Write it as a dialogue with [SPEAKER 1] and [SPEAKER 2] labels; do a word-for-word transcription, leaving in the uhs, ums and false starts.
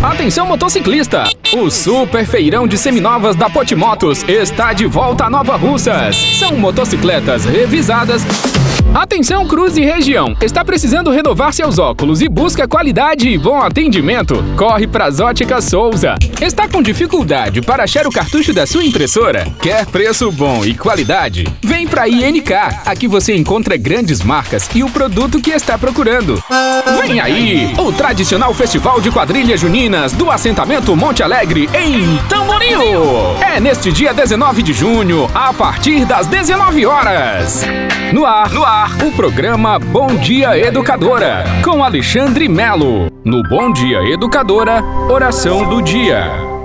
[SPEAKER 1] Atenção motociclista! O Super Feirão de Seminovas da Potimotos está de volta a Nova Russas. São motocicletas revisadas. Atenção Cruz e região, está precisando renovar seus óculos e busca qualidade e bom atendimento? Corre para as Óticas Souza. Está com dificuldade para achar o cartucho da sua impressora? Quer preço bom e qualidade? Vem para I N K, aqui você encontra grandes marcas e o produto que está procurando. Vem aí, o tradicional Festival de Quadrilhas Juninas do assentamento Monte Alegre em Tamboril. É neste dia dezenove de junho, a partir das dezenove horas. No ar, no ar, o programa Bom Dia Educadora, com Alexandre Melo. No Bom Dia Educadora, oração do dia.